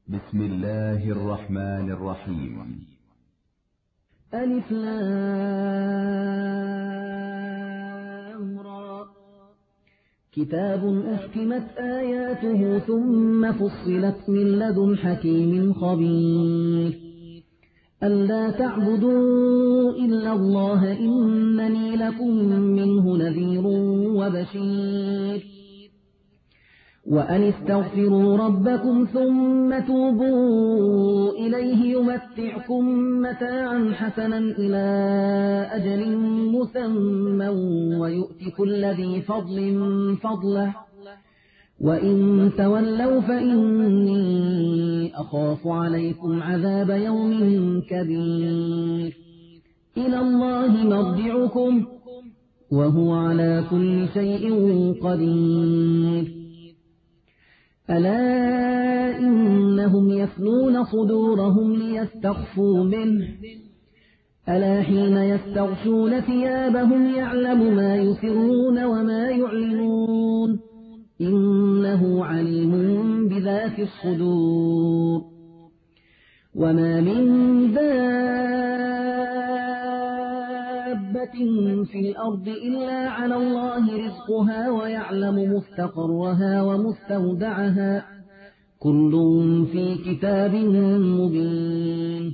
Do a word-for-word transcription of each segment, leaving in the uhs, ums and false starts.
بسم الله الرحمن الرحيم. ألف لام را. كتاب أحكمت آياته ثم فصلت من لدن حكيم خبير. ألا تعبدوا إلا الله إنني لكم منه نذير وبشير. وأن استغفروا ربكم ثم توبوا إليه يمتعكم متاعا حسنا إلى أجل مسمى ويؤت كل ذي فضل فضله وإن تولوا فإني أخاف عليكم عذاب يوم كبير. إلى الله مرجعكم وهو على كل شيء قدير. ألا إنهم يثنون صدورهم ليستخفوا منه ألا حين يستغشون ثيابهم يعلم ما يسرون وما يعلنون إنه عليم بذات الصدور. وما من دابة في الأرض إلا على الله رزقها ويعلم مستقرها ومستودعها كل في كتاب مبين.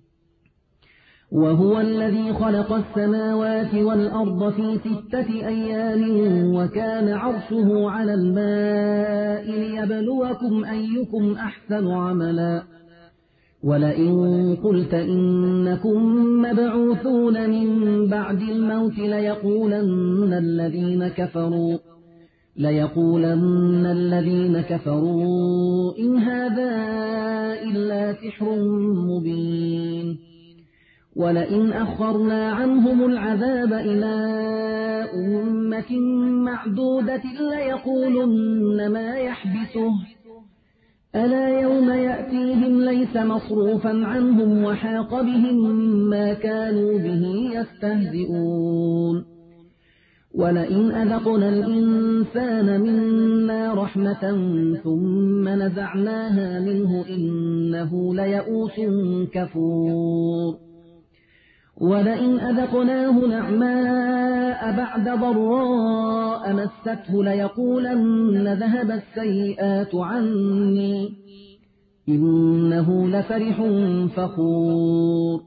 وهو الذي خلق السماوات والأرض في ستة أيام وكان عرشه على الماء ليبلوكم أيكم أحسن عملا. ولئن قلت إنكم مبعوثون من بعد الموت ليقولن الذين كفروا ليقولن الذين كفروا إن هذا إلا سحر مبين. ولئن أخرنا عنهم العذاب إلى أمة معدودة ليقولن ما يحبسه ألا يوم يأتيهم ليس مصروفا عنهم وحاق بهم ما كانوا به يستهزئون. ولئن أذقنا الإنسان منا رحمة ثم نزعناها منه إنه ليئوس كفور. ولئن أذقناه نعماء بعد ضراء مسته ليقولن ذهب السيئات عني إنه لفرح فخور.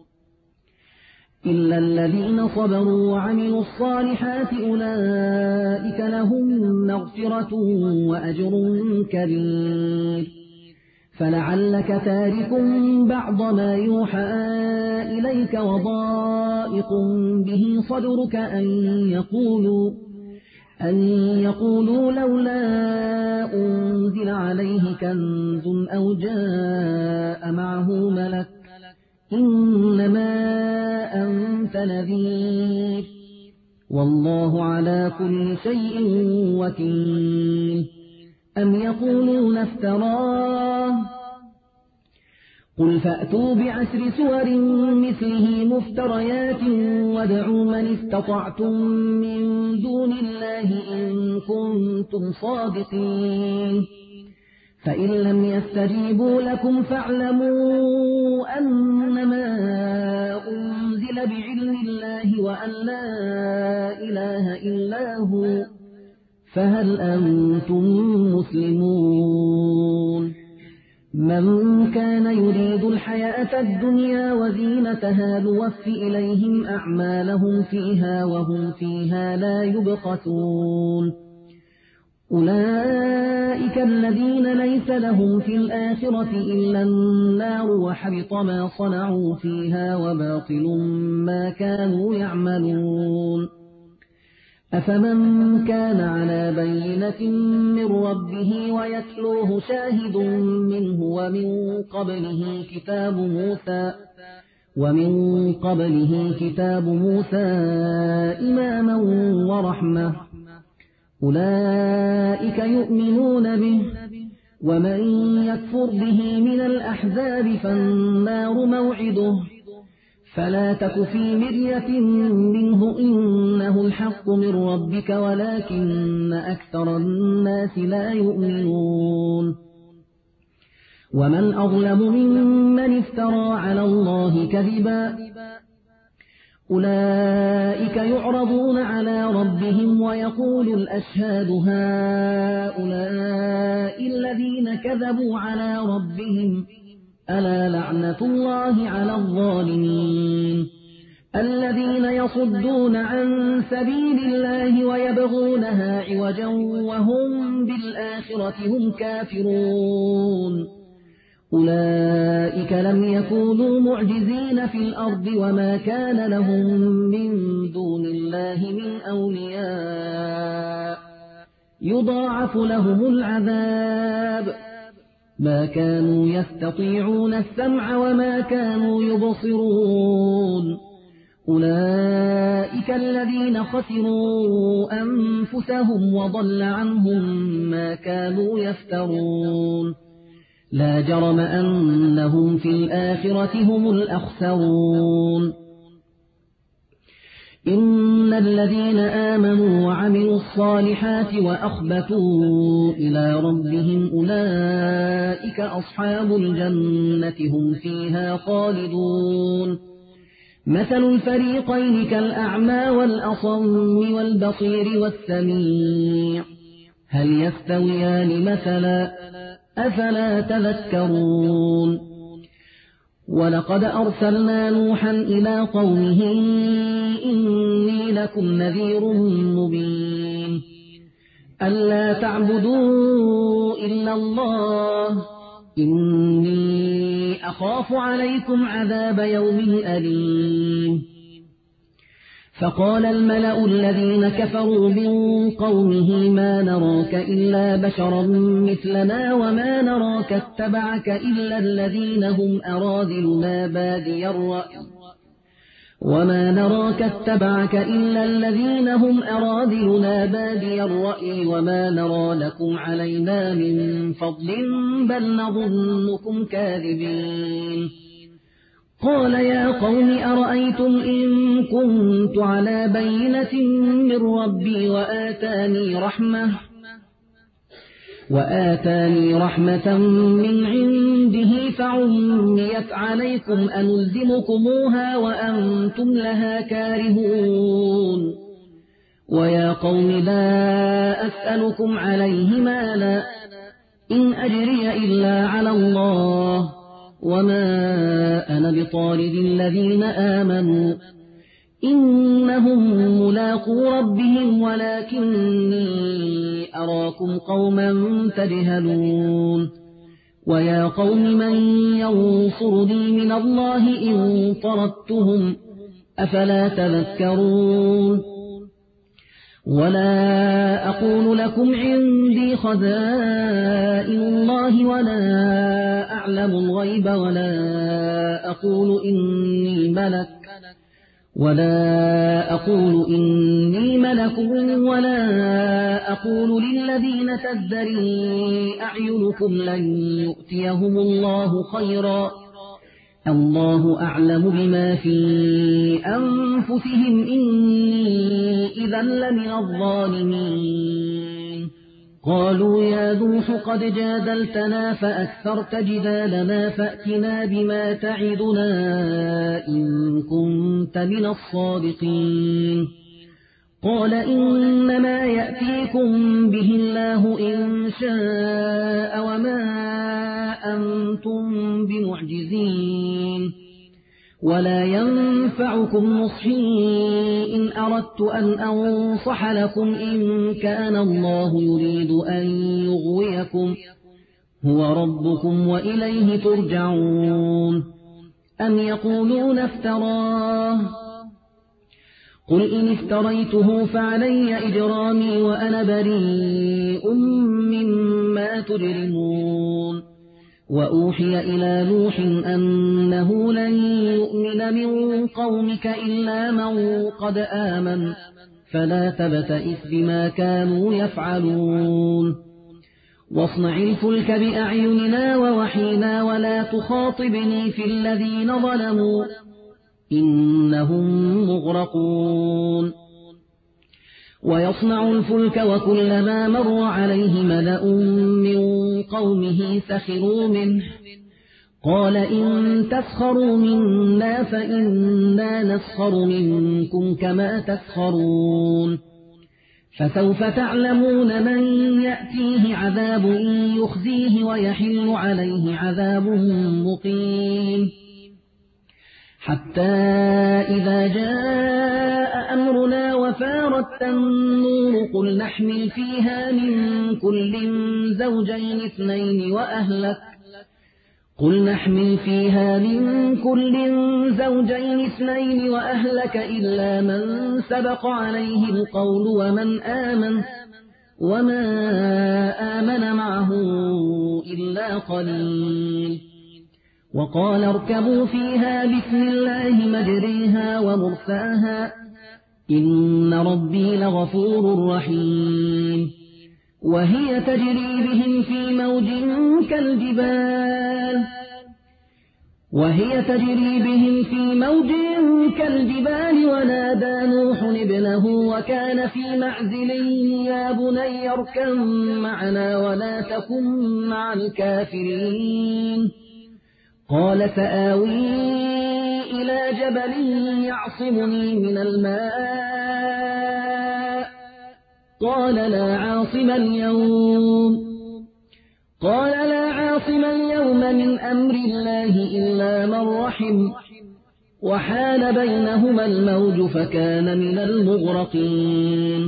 إلا الذين صبروا وعملوا الصالحات أولئك لهم مغفرة وأجر كبير. فلعلك تارك بعض ما يوحى إليك وضائق به صدرك أن يقولوا أن يقولوا لولا أنزل عليه كنز أو جاء معه ملك إنما أنت نذير والله على كل شيء وكيل. أم يقولون افتراه قل فأتوا بعشر سور مثله مفتريات وادعوا من استطعتم من دون الله إن كنتم صادقين. فإن لم يستجيبوا لكم فاعلموا أنما أنزل بعلم الله وأن لا إله إلا هو فهل أنتم مسلمون. من كان يريد الحياة الدنيا وزينتها نوفي إليهم أعمالهم فيها وهم فيها لا يبخسون. أولئك الذين ليس لهم في الآخرة إلا النار وحبط ما صنعوا فيها وباطل ما كانوا يعملون. أفمن كان على بينة من ربه ويتلوه شاهد منه ومن قبله كتاب موسى ومن قبله كتاب موسى إماما ورحمة أولئك يؤمنون به. ومن يكفر به من الأحزاب فالنار موعده فلا تك في مرية منه إنه الحق من ربك ولكن أكثر الناس لا يؤمنون. ومن أظلم ممن افترى على الله كذبا أولئك يعرضون على ربهم ويقول الأشهاد هؤلاء الذين كذبوا على ربهم ألا لعنة الله على الظالمين الذين يصدون عن سبيل الله ويبغونها عوجا وهم بالآخرة هم كافرون أولئك لم يكونوا معجزين في الأرض وما كان لهم من دون الله من أولياء يضاعف لهم العذاب ما كانوا يستطيعون السمع وما كانوا يبصرون أولئك الذين خسروا أنفسهم وضل عنهم ما كانوا يفترون لا جرم أنهم في الآخرة هم الأخسرون إن الذين آمنوا وعملوا الصالحات وأخبتوا إلى ربهم أولئك أصحاب الجنة هم فيها خالدون مثل الفريقين كالأعمى والأصم والبصير والسميع هل يستويان مثلا أفلا تذكرون ولقد أرسلنا نوحا إلى قومه إني لكم نذير مبين ألا تعبدوا إلا الله إني أخاف عليكم عذاب يوم أليم فقال الملأ الذين كفروا من قومه ما نراك إلا بشرا مثلنا وما نراك اتبعك إلا الذين هم أراذلنا بادي الرأي وما نراك اتبعك إلا الذين هم أراذلنا بادي الرأي وما نرى لكم علينا من فضل بل نظنكم كاذبين قال يا قوم أرأيتم إن كنت على بينة من ربي وآتاني رحمة وآتاني رحمة من عنده فعميت عليكم أنلزمكموها وأنتم لها كارهون ويا قوم لا أسألكم عليه مالا إن أجري إلا على الله وما أنا بطارد الذين آمنوا إنهم ملاقو ربهم ولكني أراكم قوما تجهلون ويا قوم من ينصرني من الله إن طردتهم أفلا تذكرون ولا أقول لكم عندي خزائن الله ولا أعلم الغيب ولا أقول إني ملك ولا أقول إني ملك ولا أقول للذين تزدري أعينكم لن يؤتيهم الله خيرا الله أعلم بما في أنفسهم إني إذا لمن الظالمين قالوا يا نوح قد جادلتنا فأكثرت جدالنا فأتنا بما تعدنا إن كنت من الصادقين قال إنما يأتيكم به الله إن شاء وما أنتم بمعجزين ولا ينفعكم نصحي إن أردت أن أنصح لكم إن كان الله يريد أن يغويكم هو ربكم وإليه ترجعون أم يقولون افتراه قل إن افتريته فعلي إجرامي وأنا بريء مما تجرمون وأوحي إلى نوح أنه لن يؤمن من قومك إلا من قد آمن فلا تبتئس بما كانوا يفعلون واصنع الفلك بأعيننا ووحينا ولا تخاطبني في الذين ظلموا إنهم مغرقون ويصنع الفلك وكلما مر عليه ملأ من قومه سخروا منه قال إن تسخروا منا فإنا نسخر منكم كما تسخرون فسوف تعلمون من يأتيه عذاب يخزيه ويحل عليه عذاب مقيم حتى إذا جاء أمرنا وفارت النور قل نحمل فيها من كل زوجين اثنين وأهلك قل نحمل فيها من كل زوجين اثنين وأهلك إلا من سبق عليه القول ومن آمن وما آمن معه إلا قليل وقال اركبوا فيها بسم الله مجريها ومرساها إن ربي لغفور رحيم وهي تجري بهم في موج كالجبال وهي تجري بهم في موج كالجبال ونادى نوح ابنه وكان في معزل يا بني اركب معنا ولا تكن مع الكافرين قال سآوي إلى جبل يعصمني من الماء قال لا عاصم اليوم قال لا عاصم اليوم من أمر الله إلا من رحم وحال بينهما الموج فكان من المغرقين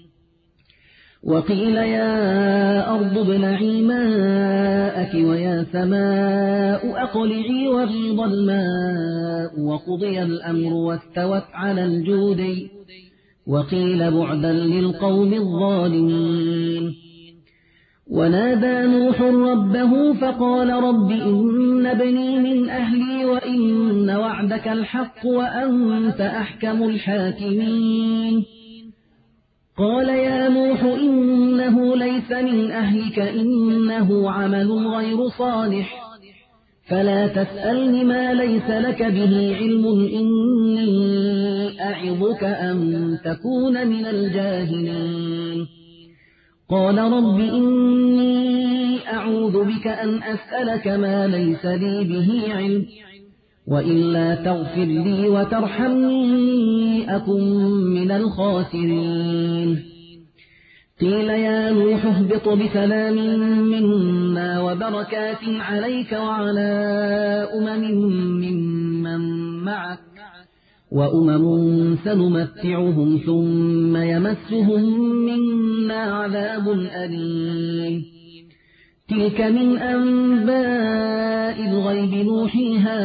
وقيل يا أرض ابلعي ماءك ويا سماء أقلعي وغيض الماء وقضي الأمر واستوت على الجود وقيل بعدا للقوم الظالمين ونادى نوح ربه فقال رب إن ابني من أهلي وإن وعدك الحق وأنت أحكم الحاكمين قال يا نوح إنه ليس من أهلك إنه عمل غير صالح فلا تسألني ما ليس لك به علم إني أعظك أن تكون من الجاهلين قال رب إني أعوذ بك أن أسألك ما ليس لي به علم وإلا تغفر لي وترحمني أكن من الخاسرين قيل يا نوح اهبط بسلام منا وبركات عليك وعلى أمم ممن معك وأمم سنمتعهم ثم يمسهم منا عذاب أليم تلك من أنباء الغيب نوحيها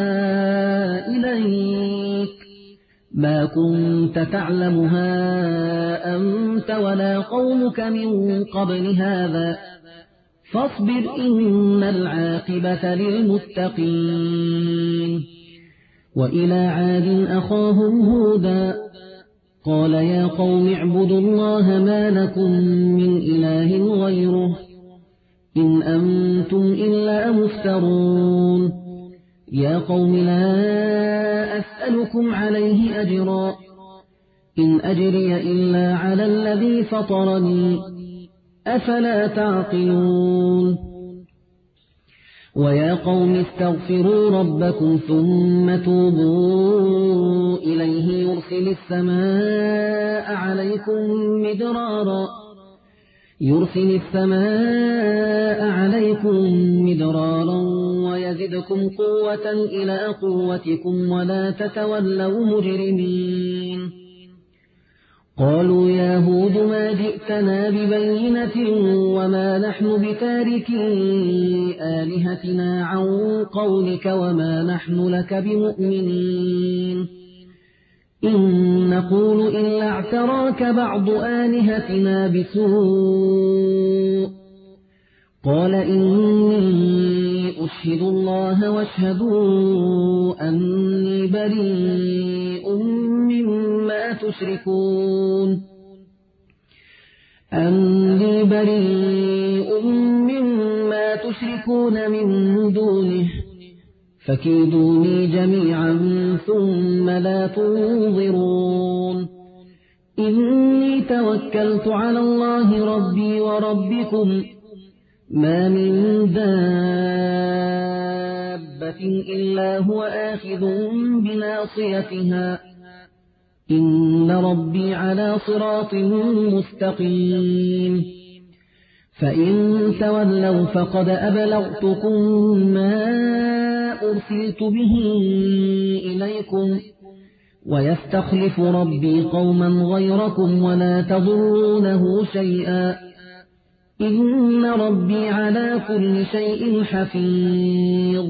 إليك ما كنت تعلمها أنت ولا قومك من قبل هذا فاصبر إن العاقبة للمتقين وإلى عاد أخاهم هودا قال يا قوم اعبدوا الله ما لكم من إله غيره إن أنتم إلا مفترون يا قوم لا أسألكم عليه أجرا إن أجري إلا على الذي فطرني أفلا تعقلون ويا قوم استغفروا ربكم ثم توبوا إليه يرسل السماء عليكم مدرارا يرسل السماء عليكم مدرارا ويزدكم قوة إلى قوتكم ولا تتولوا مجرمين قالوا يا هود ما جئتنا ببينة وما نحن بتاركي آلهتنا عن قولك وما نحن لك بمؤمنين إن نقول إلا اعتراك بعض آلهتنا بسوء قال إني أشهد الله واشهدوا أني بريء مما تشركون أني بريء مما تشركون من دونه فكيدوني جميعا ثم لا تنظرون إني توكلت على الله ربي وربكم ما من دابة إلا هو آخذ بناصيتها إن ربي على صراط مستقيم فإن تولوا فقد أبلغتكم ما أرسلت به إليكم ويستخلف ربي قوما غيركم ولا تضرونه شيئا إن ربي على كل شيء حفيظ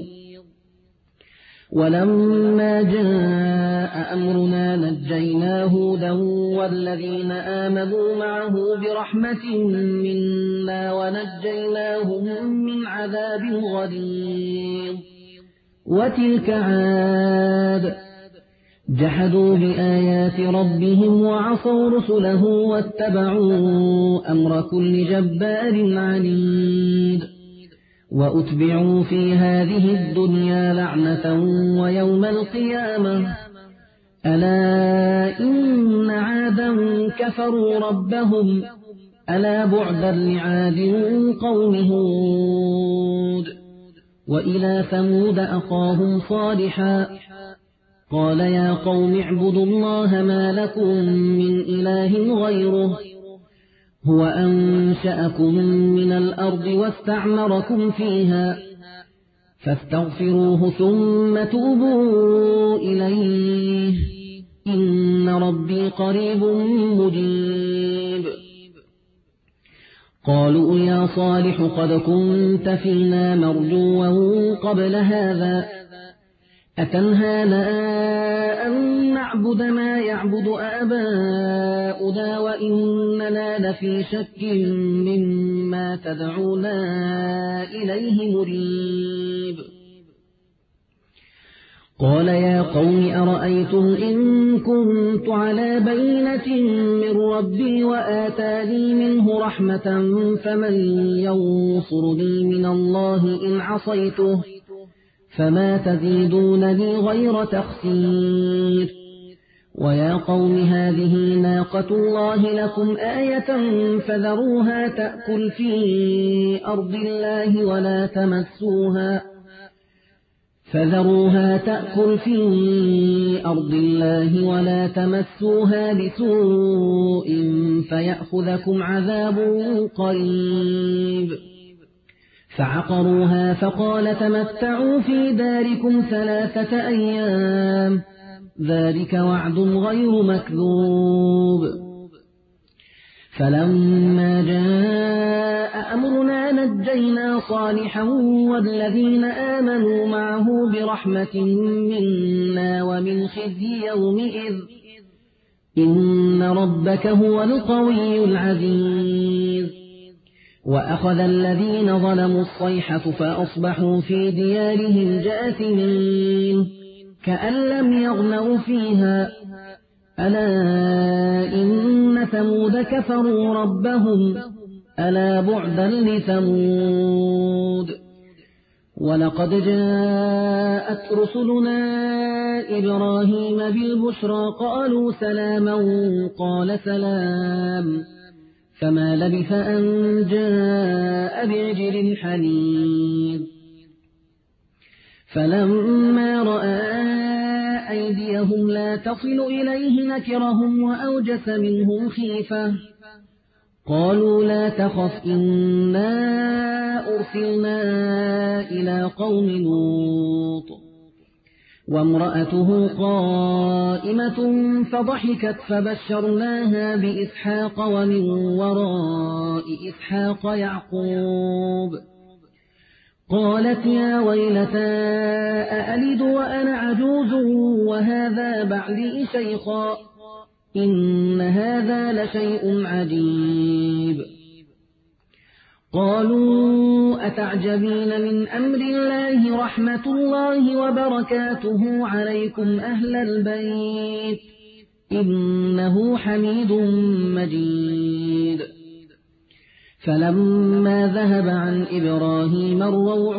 ولما جاء أمرنا نجينا هودا والذين آمنوا معه برحمة منا ونجيناهم من عذاب غليظ وتلك عاد جحدوا بآيات ربهم وعصوا رسله واتبعوا أمر كل جبار عنيد وأتبعوا في هذه الدنيا لعنة ويوم القيامة ألا إن عادا كفروا ربهم ألا بعدا لعاد قوم هود وإلى ثمود أخاهم صالحا قال يا قوم اعبدوا الله ما لكم من إله غيره هو أنشأكم من الأرض واستعمركم فيها فاستغفروه ثم توبوا إليه إن ربي قريب مجيب قالوا يا صالح قد كنت فينا مرجوا قبل هذا أتنهانا أن نعبد ما يعبد آباؤنا وإننا لفي شك مما تدعونا إليه مريب قال يا قوم أرأيتم إن كنت على بينة من ربي وآتاني منه رحمة فمن ينصرني من الله إن عصيته فما تزيدونني غير تخسير ويا قوم هذه ناقة الله لكم آية فذروها تأكل في أرض الله ولا تمسوها فذروها تأكل في أرض الله ولا تمسوها بسوء فيأخذكم عذاب قريب فعقروها فقال تمتعوا في داركم ثلاثة أيام ذلك وعد غير مكذوب فلما جاء أمرنا نجينا صالحا والذين آمنوا معه برحمة منا ومن خزي يومئذ إن ربك هو القوي العزيز وأخذ الذين ظلموا الصيحة فأصبحوا في ديارهم جاثمين كأن لم يغنوا فيها ألا إن ثمود كفروا ربهم ألا بعدا لثمود ولقد جاءت رسلنا إبراهيم بالبشرى قالوا سلاما قال سلام فما لبث أن جاء بعجل حنيذ فلما رأى أيديهم لا تصل إليه نكرهم وأوجس منهم خيفة قالوا لا تخف إنا أرسلنا إلى قوم لوط وامرأته قائمة فضحكت فبشرناها بإسحاق ومن وراء إسحاق يعقوب قالت يا ويلتى أألد وأنا عجوز وهذا بعلي شيخا إن هذا لشيء عجيب قالوا أتعجبين من أمر الله رحمة الله وبركاته عليكم أهل البيت إنه حميد مجيد فلما ذهب عن إبراهيم الروع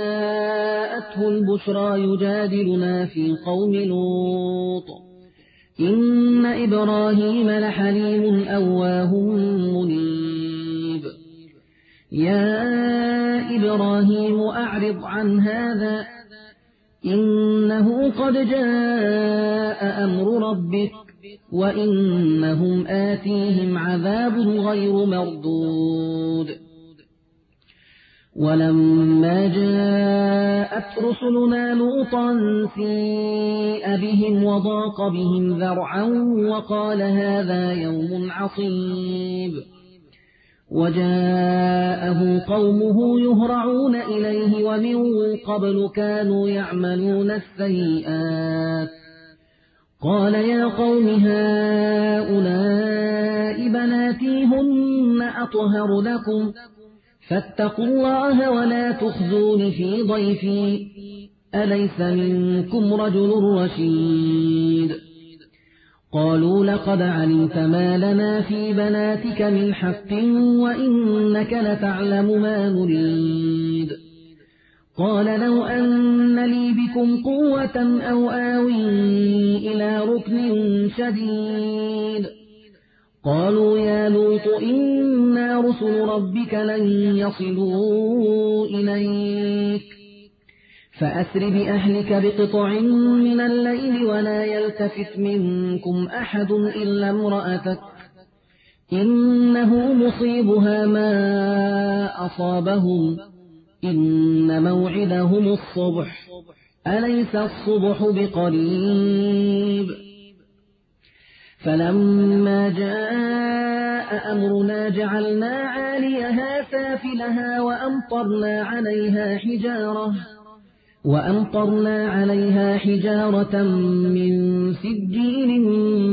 وجاءته البشرى يجادلنا في قوم لوط إن إبراهيم لحليم أواه منيب يا إبراهيم أعرض عن هذا إنه قد جاء أمر ربك وإنهم آتيهم عذاب غير مردود ولما جاءت رسلنا لوطا سيء بهم وضاق بهم ذرعا وقال هذا يوم عصيب وجاءه قومه يهرعون إليه ومن قبل كانوا يعملون السيئات قال يا قوم هؤلاء بناتي هن أطهر لكم فاتقوا الله ولا تخزون في ضيفي أليس منكم رجل رشيد قالوا لقد علمت ما لنا في بناتك من حق وإنك لتعلم ما نريد قال لو أن لي بكم قوة أو آوي إلى ركن شديد قالوا يا لوط إنا رسل ربك لن يصلوا إليك فأسر بأهلك بقطع من الليل ولا يلتفت منكم أحد إلا امرأتك إنه مصيبها ما أصابهم إن موعدهم الصبح أليس الصبح بقريب فلما جاء أمرنا جعلنا عاليها سافلها وأمطرنا عليها حجارة وأمطرنا عليها حجارة من سجيل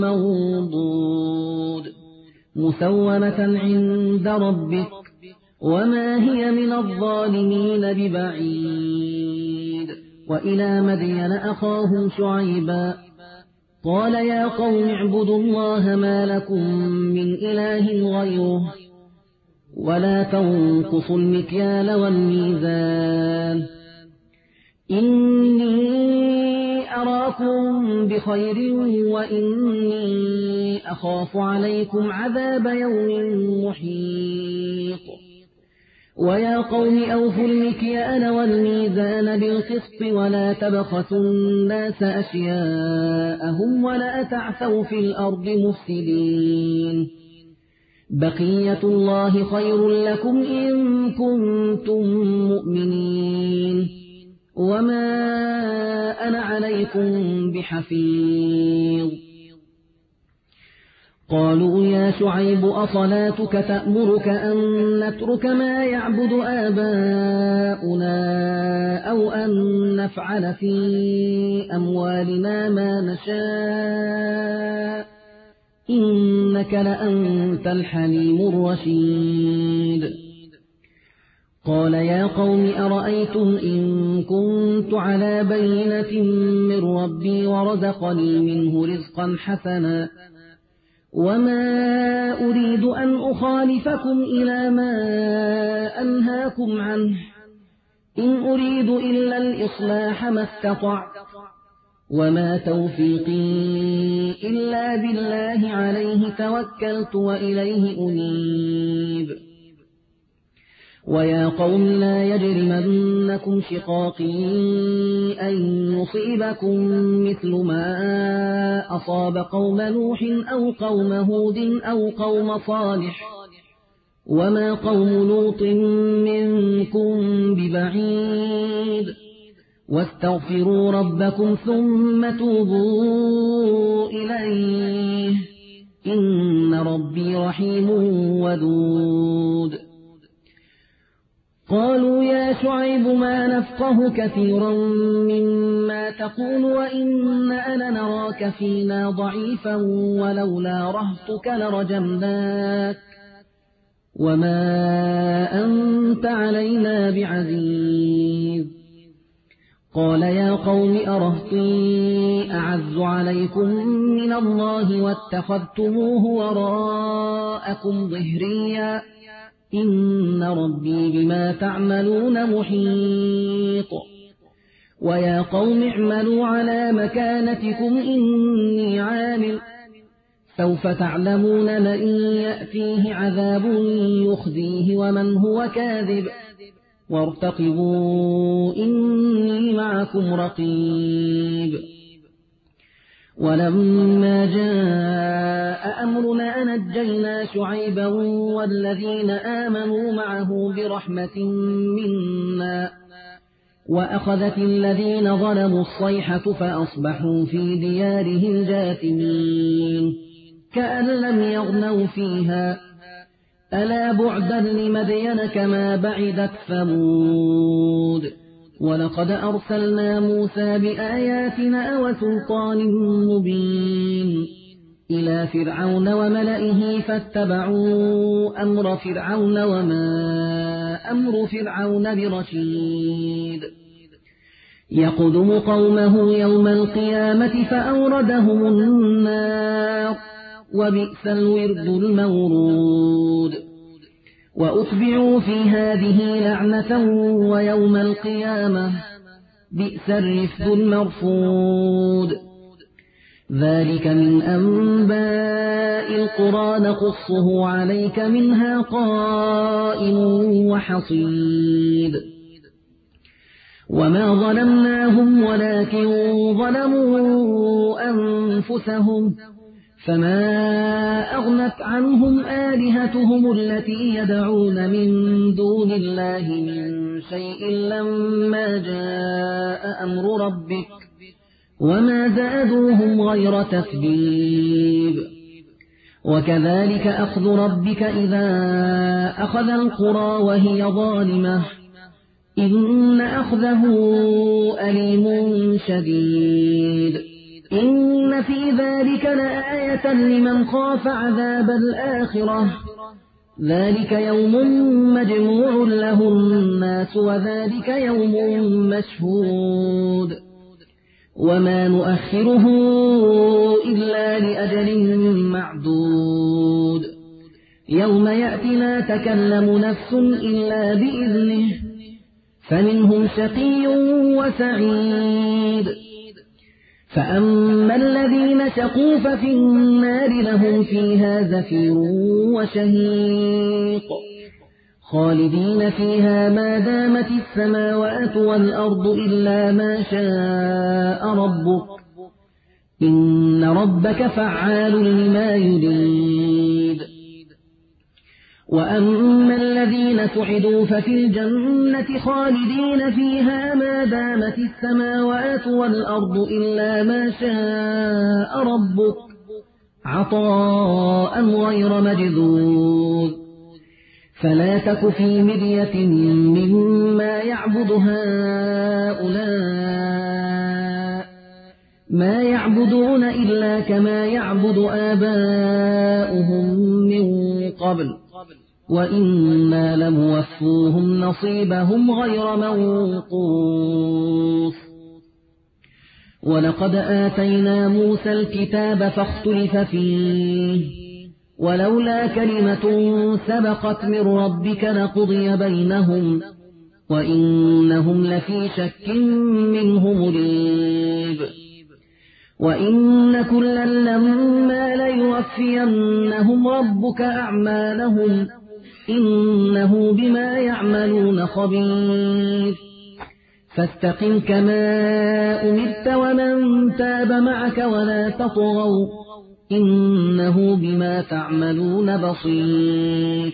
منضود مسومة عند ربك وما هي من الظالمين ببعيد وإلى مدين أخاهم شعيبا قال يا قوم اعبدوا الله ما لكم من إله غيره ولا تنقصوا المكيال والميزان إني أراكم بخير وإني أخاف عليكم عذاب يوم محيط ويا قوم أوفوا المكيال والميزان بالقسط ولا تبخسوا الناس أشياءهم ولا تعثوا في الأرض مفسدين بقية الله خير لكم إن كنتم مؤمنين وما أنا عليكم بحفيظ قالوا يا شعيب أصلاتك تأمرك أن نترك ما يعبد آباؤنا أو أن نفعل في أموالنا ما نشاء إنك لأنت الحليم الرشيد قال يا قوم أرأيتم إن كنت على بينة من ربي ورزقني منه رزقا حسنا وما أريد أن أخالفكم إلى ما أنهاكم عنه إن أريد إلا الإصلاح ما استطعت وما توفيقي إلا بالله عليه توكلت وإليه أنيب ويا قوم لا يجرمنكم شقاقي أن يصيبكم مثل ما أصاب قوم نوح أو قوم هود أو قوم صالح وما قوم لوط منكم ببعيد واستغفروا ربكم ثم توبوا إليه إن ربي رحيم ودود قالوا يا شعيب ما نفقه كثيرا مما تقول وإننا لنراك فينا ضعيفا ولولا رهطك لرجمناك وما أنت علينا بعزيز قال يا قوم أرهطي أعز عليكم من الله واتخذتموه وراءكم ظهريا إن ربي بما تعملون محيط ويا قوم اعملوا على مكانتكم إني عامل سوف تعلمون من يأتيه عذاب يخزيه ومن هو كاذب وارتقبوا إني معكم رقيب. ولما جاء أمرنا نجينا شعيبا والذين آمنوا معه برحمة منا وأخذت الذين ظلموا الصيحة فأصبحوا في ديارهم جاثمين كأن لم يغنوا فيها ألا بعدا لمدين كما بعدت ثمود. ولقد أرسلنا موسى بآياتنا وسلطان مبين إلى فرعون وملئه فاتبعوا أمر فرعون وما أمر فرعون برشيد. يقدم قومه يوم القيامة فأوردهم النار وبئس الورد المورود. وأتبعوا في هذه لعنة ويوم القيامة بئس الرفد المرفود. ذلك من أنباء القرى نقصه عليك منها قائم وحصيد. وما ظلمناهم ولكن ظلموا أنفسهم فما أغنت عنهم آلهتهم التي يدعون من دون الله من شيء لما جاء أمر ربك وما زادوهم غير تتبيب. وكذلك أخذ ربك إذا أخذ القرى وهي ظالمة إن أخذه أليم شديد. إن في ذلك لآية لمن خاف عذاب الآخرة ذلك يوم مجموع له الناس وذلك يوم مشهود وما نؤخره إلا لأجل معدود. يوم يأتي لا تكلم نفس إلا بإذنه فمنهم شقي وسعيد. فأما الذين شقوا ففي النار لهم فيها زفير وشهيق خالدين فيها ما دامت السماوات والأرض إلا ما شاء ربك إن ربك فعال لما يريد. وأما الذين سعدوا ففي الجنة خالدين فيها ما دامت السماوات والأرض إلا ما شاء ربك عطاء غير مجذوذ. فلا تك في مرية مما يعبد هؤلاء ما يعبدون إلا كما يعبد آباؤهم من قبل وإنا لموفوهم نصيبهم غير منقوص. ولقد آتينا موسى الكتاب فاختلف فيه ولولا كلمة سبقت من ربك لقضي بينهم وإنهم لفي شك منه مريب. وإن كلا لما ليوفينهم ربك أعمالهم إنه بما يعملون خبير. فاستقم كما أمرت ومن تاب معك ولا تطغوا إنه بما تعملون بصير.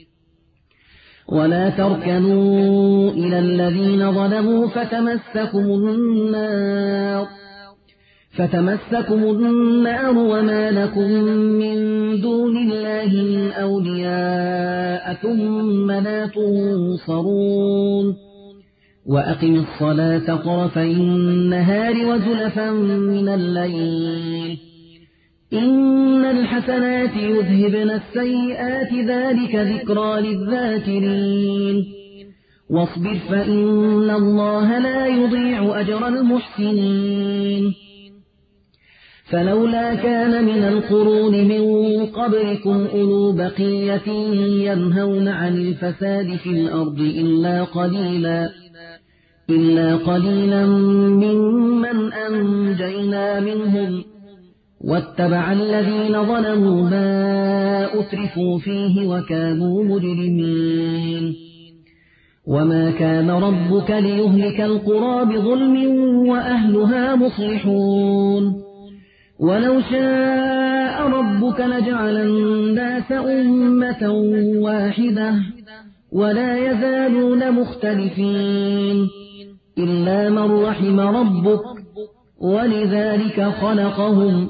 ولا تركنوا إلى الذين ظلموا فتمسكم النار فتمسكم النار وما لكم من دون الله من أولياء ثم لا تنصرون. وأقم الصلاة طرفي النهار وزلفا من الليل إن الحسنات يذهبن السيئات ذلك ذكرى للذاكرين. واصبر فإن الله لا يضيع أجر المحسنين. فلولا كان من القرون من قبلكم أولو بقية ينهون عن الفساد في الأرض إلا قليلا إلا قليلا ممن أنجينا منهم واتبع الذين ظلموا ما أترفوا فيه وكانوا مجرمين وما كان ربك ليهلك القرى بظلم وأهلها مصلحون ولو شاء ربك لجعل الناس أمة واحدة ولا يزالون مختلفين إلا من رحم ربك ولذلك خلقهم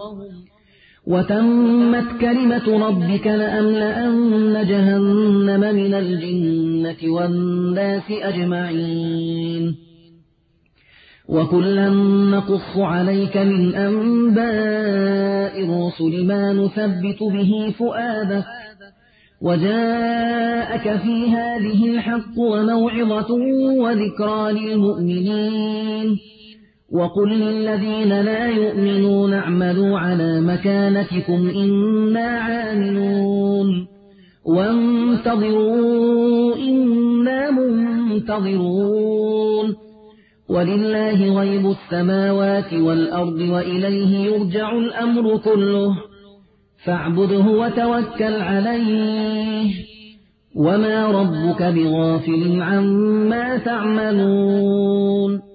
وتمت كلمة ربك لأملأن جهنم من الجنة والناس أجمعين وكلا نقص عليك من أنباء الرسل ما نثبت به فؤادك وجاءك في هذه الحق وموعظة وذكرى للمؤمنين وقل للذين لا يؤمنون اعملوا على مكانتكم إنا عاملون وانتظروا إنا منتظرون ولله غيب السماوات والأرض وإليه يرجع الأمر كله فاعبده وتوكل عليه وما ربك بغافل عما تعملون